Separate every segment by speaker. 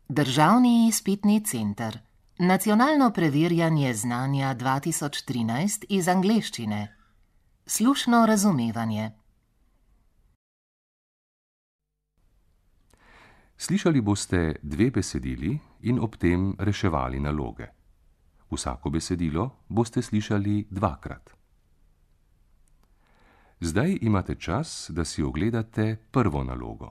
Speaker 1: Državni izpitni center. Nacionalno preverjanje znanja 2013 iz angleščine. Slušno razumevanje.
Speaker 2: Slišali boste dve besedili in ob tem reševali naloge. Vsako besedilo boste slišali dvakrat. Zdaj imate čas, da si ogledate prvo nalogo.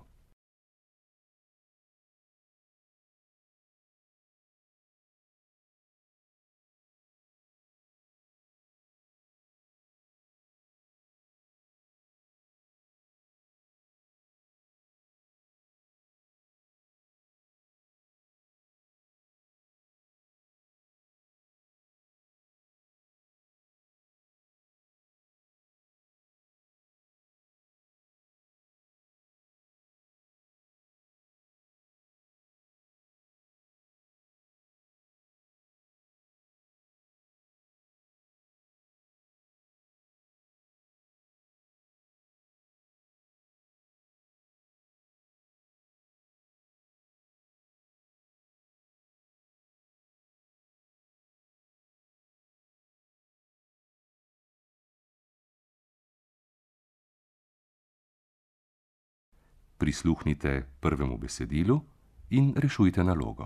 Speaker 2: Prisluhnite prvemu besedilu in rešujte nalogo.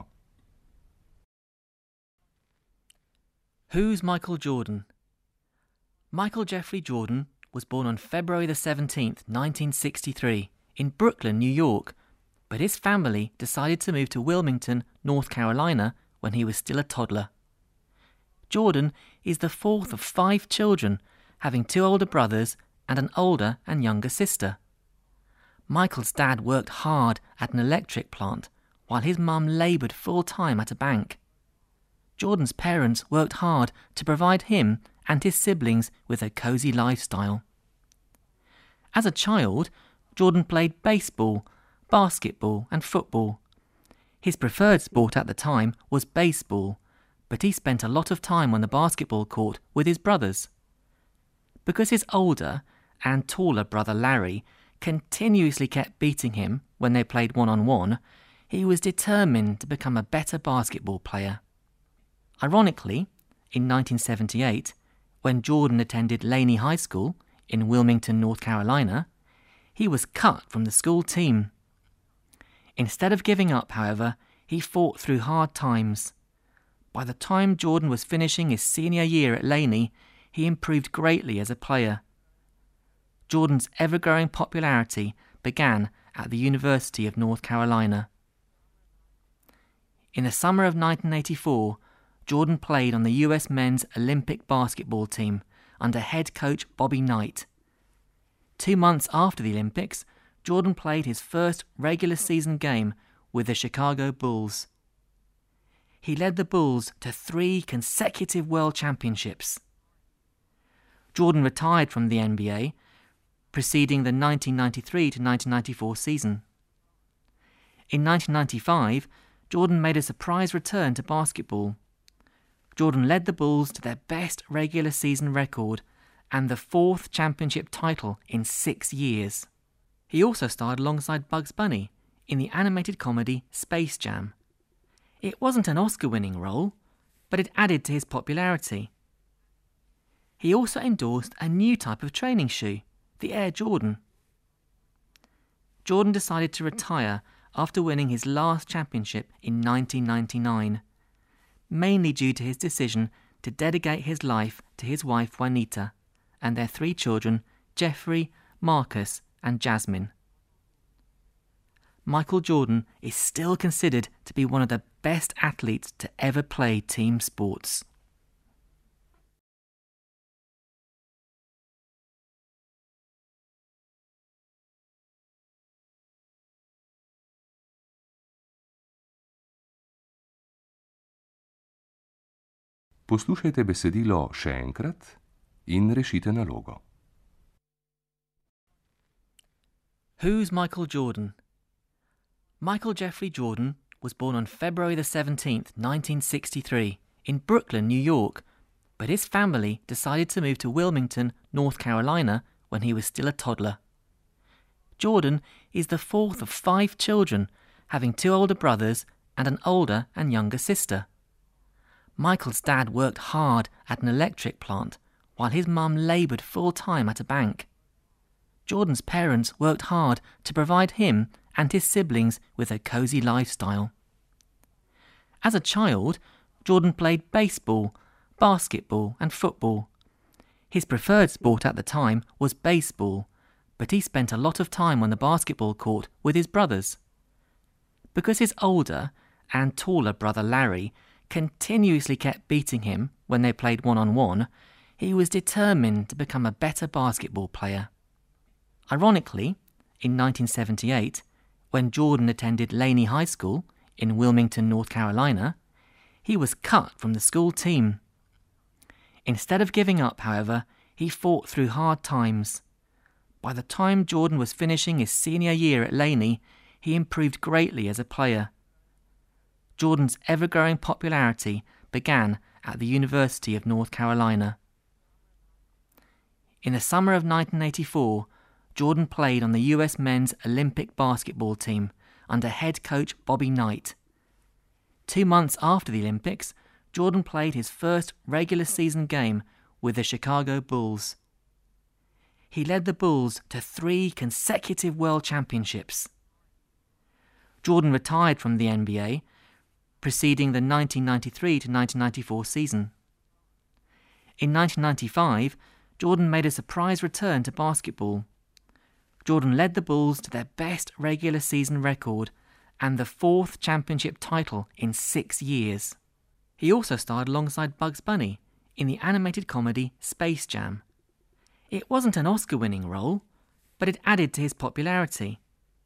Speaker 3: Who's Michael Jordan? Michael Jeffrey Jordan was born on February the 17th, 1963, in Brooklyn, New York, but his family decided to move to Wilmington, North Carolina, when he was still a toddler. Jordan is the fourth of 5 children, having 2 older brothers and an older and younger sister. Michael's dad worked hard at an electric plant, while his mum laboured full-time at a bank. Jordan's parents worked hard to provide him and his siblings with a cosy lifestyle. As a child, Jordan played baseball, basketball and football. His preferred sport at the time was baseball, but he spent a lot of time on the basketball court with his brothers. Because his older and taller brother Larry continuously kept beating him when they played one-on-one, he was determined to become a better basketball player. Ironically, in 1978, when Jordan attended Laney High School in Wilmington, North Carolina, he was cut from the school team. Instead of giving up, however, he fought through hard times. By the time Jordan was finishing his senior year at Laney, he improved greatly as a player. Jordan's ever-growing popularity began at the University of North Carolina. In the summer of 1984, Jordan played on the US men's Olympic basketball team under head coach Bobby Knight. 2 months after the Olympics, Jordan played his first regular season game with the Chicago Bulls. He led the Bulls to 3 consecutive world championships. Jordan retired from the NBA, preceding the 1993 to 1994 season. In 1995, Jordan made a surprise return to basketball. Jordan led the Bulls to their best regular season record and the 4th championship title in 6 years. He also starred alongside Bugs Bunny in the animated comedy Space Jam. It wasn't an Oscar-winning role, but it added to his popularity. He also endorsed a new type of training shoe, the Air Jordan. Jordan decided to retire after winning his last championship in 1999, mainly due to his decision to dedicate his life to his wife Juanita and their 3 children, Jeffrey, Marcus and Jasmine. Michael Jordan is still considered to be one of the best athletes to ever play team sports.
Speaker 2: Poslušajte besedilo še enkrat in rešite nalogo.
Speaker 3: Who's Michael Jordan? Michael Jeffrey Jordan was born on February the 17th, 1963, in Brooklyn, New York, but his family decided to move to Wilmington, North Carolina, when he was still a toddler. Jordan is the 4th of 5 children, having 2 older brothers and an older and younger sister. Michael's dad worked hard at an electric plant, while his mum laboured full-time at a bank. Jordan's parents worked hard to provide him and his siblings with a cosy lifestyle. As a child, Jordan played baseball, basketball and football. His preferred sport at the time was baseball, but he spent a lot of time on the basketball court with his brothers. Because his older and taller brother Larry continuously kept beating him when they played one-on-one, he was determined to become a better basketball player. Ironically, in 1978, when Jordan attended Laney High School in Wilmington, North Carolina, he was cut from the school team. Instead of giving up, however, he fought through hard times. By the time Jordan was finishing his senior year at Laney, he improved greatly as a player. Jordan's ever-growing popularity began at the University of North Carolina. In the summer of 1984, Jordan played on the US men's Olympic basketball team under head coach Bobby Knight. 2 months after the Olympics, Jordan played his first regular season game with the Chicago Bulls. He led the Bulls to 3 consecutive world championships. Jordan retired from the NBA, preceding the 1993 to 1994 season. In 1995, Jordan made a surprise return to basketball. Jordan led the Bulls to their best regular season record and the 4th championship title in 6 years. He also starred alongside Bugs Bunny in the animated comedy Space Jam. It wasn't an Oscar-winning role, but it added to his popularity.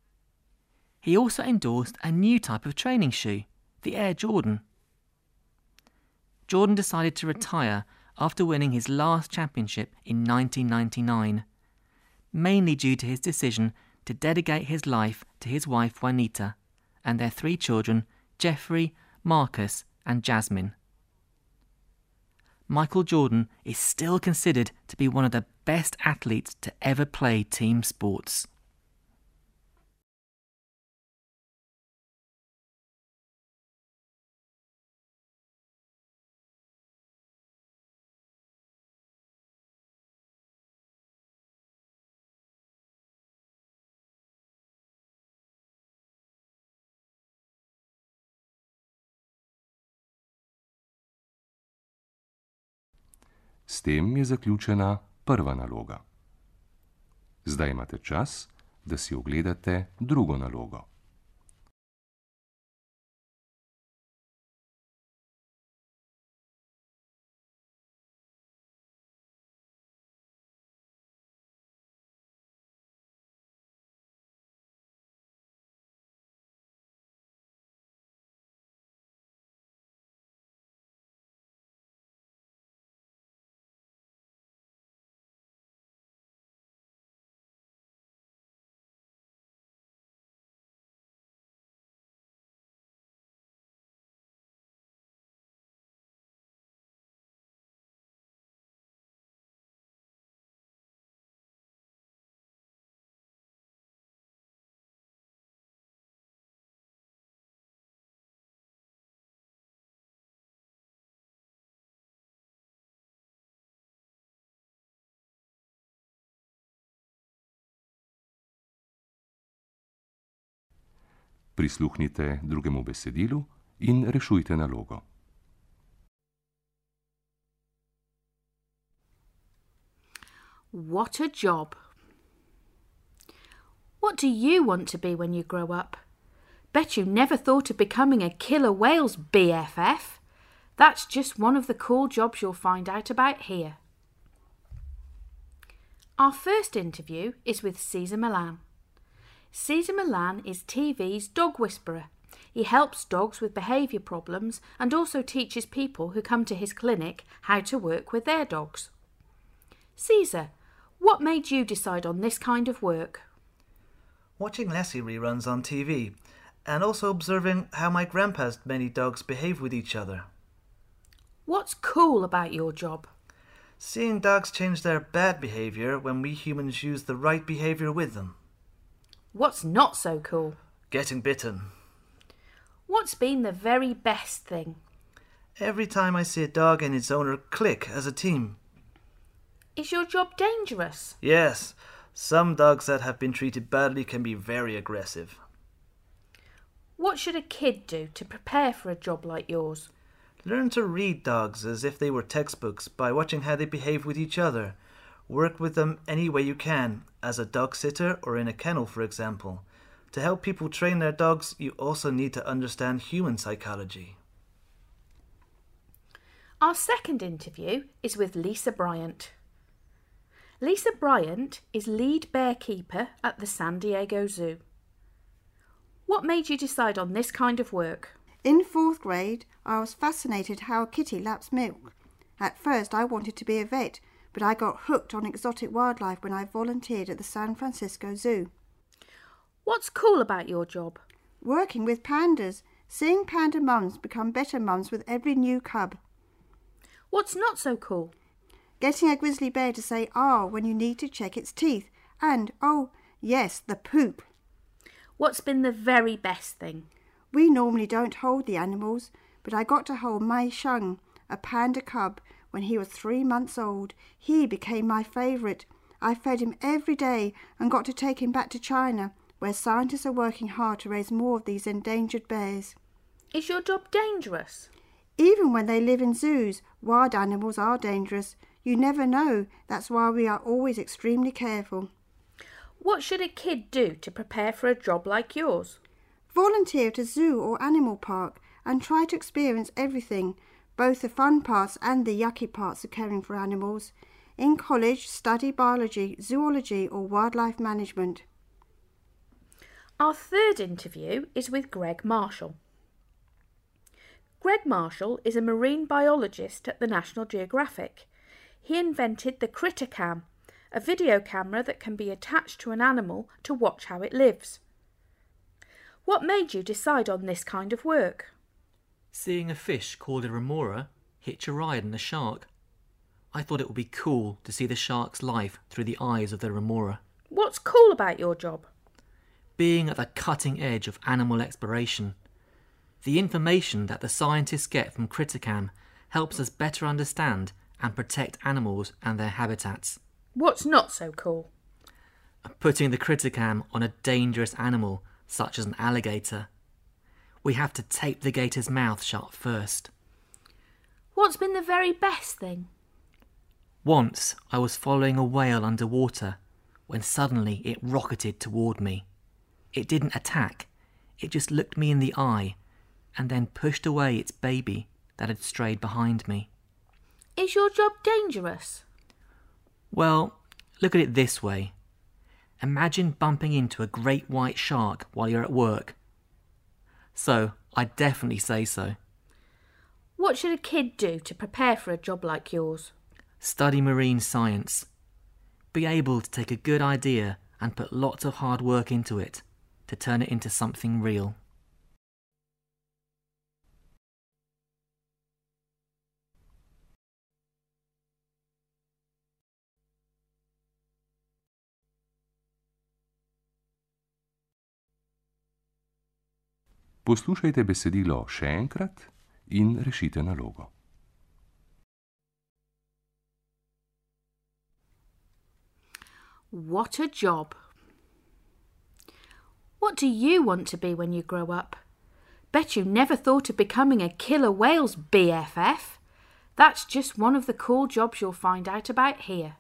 Speaker 3: He also endorsed a new type of training shoe, the Air Jordan. Jordan decided to retire after winning his last championship in 1999, mainly due to his decision to dedicate his life to his wife Juanita and their 3 children, Jeffrey, Marcus and Jasmine. Michael Jordan is still considered to be one of the best athletes to ever play team sports.
Speaker 2: S tem je zaključena prva naloga. Zdaj imate čas, da si ogledate drugo nalogo. Prisluhnite drugemu besedilu in rešujte nalogo.
Speaker 4: What a job. What do you want to be when you grow up? Bet you never thought of becoming a killer whale's BFF. That's just one of the cool jobs you'll find out about here. Our first interview is with Cesar Millan. Cesar Millan is TV's dog whisperer. He helps dogs with behaviour problems and also teaches people who come to his clinic how to work with their dogs. Cesar, what made you decide on this kind of work?
Speaker 5: Watching Lassie reruns on TV and also observing how my grandpa's many dogs behave with each other.
Speaker 4: What's cool about your job?
Speaker 5: Seeing dogs change their bad behaviour when we humans use the right behaviour with them.
Speaker 4: What's not so cool?
Speaker 5: Getting bitten.
Speaker 4: What's been the very best thing?
Speaker 5: Every time I see a dog and its owner click as a team.
Speaker 4: Is your job dangerous?
Speaker 5: Yes, some dogs that have been treated badly can be very aggressive.
Speaker 4: What should a kid do to prepare for a job like yours?
Speaker 5: Learn to read dogs as if they were textbooks by watching how they behave with each other. Work with them any way you can, as a dog sitter or in a kennel, for example. To help people train their dogs, you also need to understand human psychology.
Speaker 4: Our second interview is with Lisa Bryant. Lisa Bryant is lead bear keeper at the San Diego Zoo. What made you decide on this kind of work?
Speaker 6: In 4th grade, I was fascinated how a kitty laps milk. At first, I wanted to be a vet, but I got hooked on exotic wildlife when I volunteered at the San Francisco Zoo.
Speaker 4: What's cool about your job?
Speaker 6: Working with pandas, seeing panda mums become better mums with every new cub.
Speaker 4: What's not so cool?
Speaker 6: Getting a grizzly bear to say "ah" when you need to check its teeth. And, oh, yes, the poop.
Speaker 4: What's been the very best thing?
Speaker 6: We normally don't hold the animals, but I got to hold Mai Sheng, a panda cub, when he was 3 months old. He became my favourite. I fed him every day and got to take him back to China, where scientists are working hard to raise more of these endangered bears.
Speaker 4: Is your job dangerous?
Speaker 6: Even when they live in zoos, wild animals are dangerous. You never know. That's why we are always extremely careful.
Speaker 4: What should a kid do to prepare for a job like yours?
Speaker 6: Volunteer at a zoo or animal park and try to experience everything, both the fun parts and the yucky parts of caring for animals. In college, study biology, zoology or wildlife management.
Speaker 4: Our third interview is with Greg Marshall. Greg Marshall is a marine biologist at the National Geographic. He invented the CritterCam, a video camera that can be attached to an animal to watch how it lives. What made you decide on this kind of work?
Speaker 3: Seeing a fish called a remora hitch a ride on a shark. I thought it would be cool to see the shark's life through the eyes of the remora.
Speaker 4: What's cool about your job?
Speaker 3: Being at the cutting edge of animal exploration. The information that the scientists get from CritterCam helps us better understand and protect animals and their habitats.
Speaker 4: What's not so cool?
Speaker 3: Putting the CritterCam on a dangerous animal such as an alligator. We have to tape the gator's mouth shut first.
Speaker 4: What's been the very best thing?
Speaker 3: Once I was following a whale underwater when suddenly it rocketed toward me. It didn't attack, it just looked me in the eye and then pushed away its baby that had strayed behind me.
Speaker 4: Is your job dangerous?
Speaker 3: Well, look at it this way. Imagine bumping into a great white shark while you're at work. So, I'd definitely say so.
Speaker 4: What should a kid do to prepare for a job like yours?
Speaker 3: Study marine science. Be able to take a good idea and put lots of hard work into it to turn it into something real.
Speaker 2: Poslušajte besedilo še enkrat in rešite nalogo.
Speaker 4: What a job. What do you want to be when you grow up? Bet you never thought of becoming a killer whale's BFF. That's just one of the cool jobs you'll find out about here.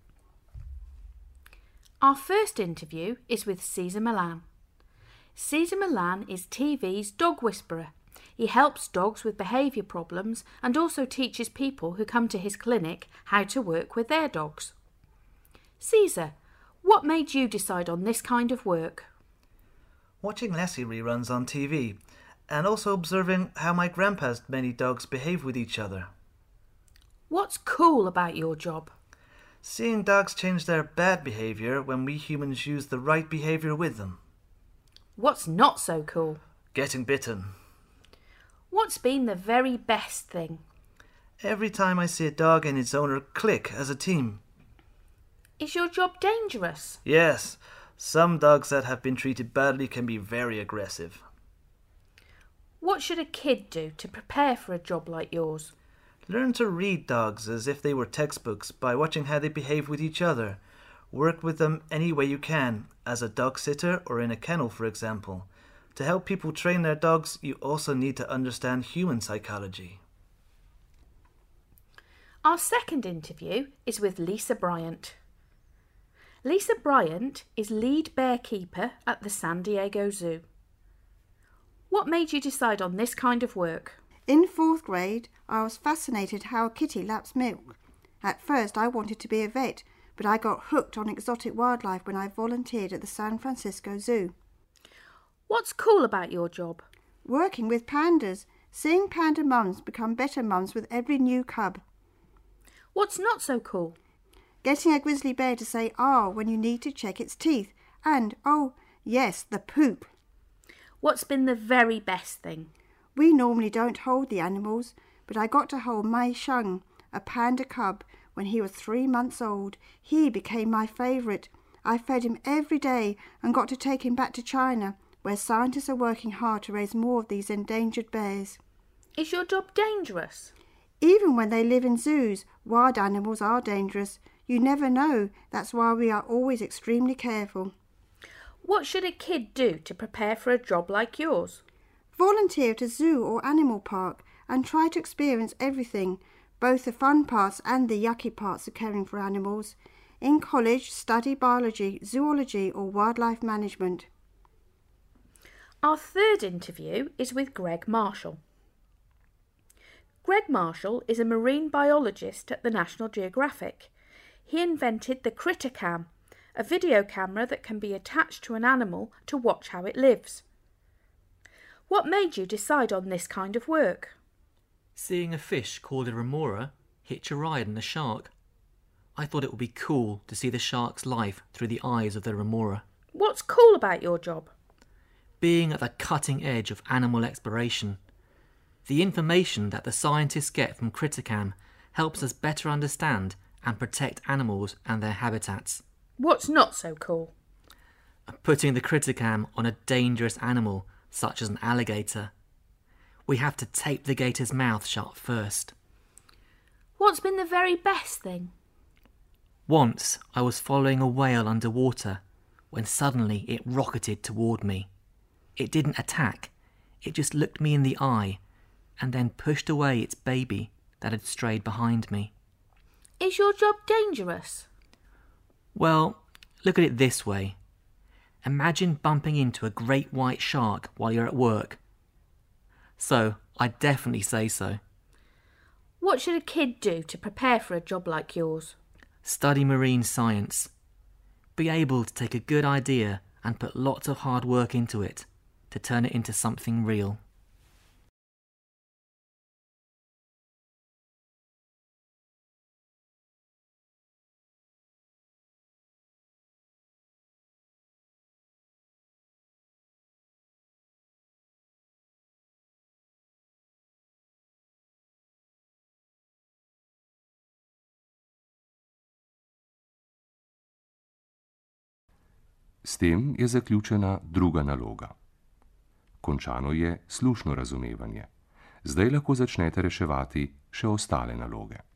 Speaker 4: Our first interview is with Cesar Millan. Cesar Millan is TV's dog whisperer. He helps dogs with behaviour problems and also teaches people who come to his clinic how to work with their dogs. Cesar, what made you decide on this kind of work?
Speaker 5: Watching Lassie reruns on TV, and also observing how my grandpa's many dogs behave with each other.
Speaker 4: What's cool about your job?
Speaker 5: Seeing dogs change their bad behaviour when we humans use the right behaviour with them.
Speaker 4: What's not so cool?
Speaker 5: Getting bitten.
Speaker 4: What's been the very best thing?
Speaker 5: Every time I see a dog and its owner click as a team.
Speaker 4: Is your job dangerous?
Speaker 5: Yes, some dogs that have been treated badly can be very aggressive.
Speaker 4: What should a kid do to prepare for a job like yours?
Speaker 5: Learn to read dogs as if they were textbooks by watching how they behave with each other. Work with them any way you can, as a dog sitter or in a kennel, for example. To help people train their dogs, you also need to understand human psychology.
Speaker 4: Our second interview is with Lisa Bryant. Lisa Bryant is lead bear keeper at the San Diego Zoo. What made you decide on this kind of work?
Speaker 6: In 4th grade, I was fascinated how a kitty laps milk. At first, I wanted to be a vet, but I got hooked on exotic wildlife when I volunteered at the San Francisco Zoo.
Speaker 4: What's cool about your job?
Speaker 6: Working with pandas, seeing panda mums become better mums with every new cub.
Speaker 4: What's not so cool?
Speaker 6: Getting a grizzly bear to say "ah" when you need to check its teeth. And, oh, yes, the poop.
Speaker 4: What's been the very best thing?
Speaker 6: We normally don't hold the animals, but I got to hold Mei Sheng, a panda cub, when he was 3 months old. He became my favourite. I fed him every day and got to take him back to China, where scientists are working hard to raise more of these endangered bears.
Speaker 4: Is your job dangerous?
Speaker 6: Even when they live in zoos, wild animals are dangerous. You never know. That's why we are always extremely careful.
Speaker 4: What should a kid do to prepare for a job like yours?
Speaker 6: Volunteer at a zoo or animal park and try to experience everything, both the fun parts and the yucky parts of caring for animals. In college, study biology, zoology or wildlife management.
Speaker 4: Our third interview is with Greg Marshall. Greg Marshall is a marine biologist at the National Geographic. He invented the CritterCam, a video camera that can be attached to an animal to watch how it lives. What made you decide on this kind of work?
Speaker 3: Seeing a fish called a remora hitch a ride on a shark. I thought it would be cool to see the shark's life through the eyes of the remora.
Speaker 4: What's cool about your job?
Speaker 3: Being at the cutting edge of animal exploration. The information that the scientists get from CritterCam helps us better understand and protect animals and their habitats.
Speaker 4: What's not so cool?
Speaker 3: Putting the CritterCam on a dangerous animal such as an alligator. We have to tape the gator's mouth shut first.
Speaker 4: What's been the very best thing?
Speaker 3: Once I was following a whale underwater when suddenly it rocketed toward me. It didn't attack, it just looked me in the eye and then pushed away its baby that had strayed behind me.
Speaker 4: Is your job dangerous?
Speaker 3: Well, look at it this way. Imagine bumping into a great white shark while you're at work. So, I'd definitely say so.
Speaker 4: What should a kid do to prepare for a job like yours?
Speaker 3: Study marine science. Be able to take a good idea and put lots of hard work into it to turn it into something real.
Speaker 2: S tem je zaključena druga naloga. Končano je slušno razumevanje. Zdaj lahko začnete reševati še ostale naloge.